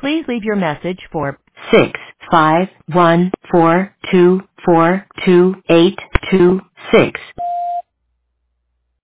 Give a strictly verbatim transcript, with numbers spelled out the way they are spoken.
Please leave your message for six five one four two four two eight two six.